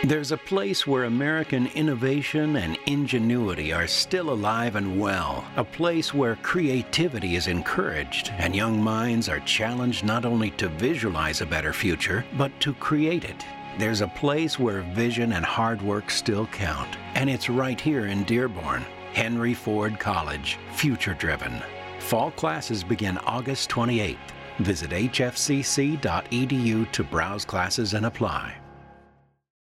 There's a place where American innovation and ingenuity are still alive and well. A place where creativity is encouraged and young minds are challenged not only to visualize a better future, but to create it. There's a place where vision and hard work still count. And it's right here in Dearborn. Henry Ford College, future driven. Fall classes begin August 28th. Visit hfcc.edu to browse classes and apply.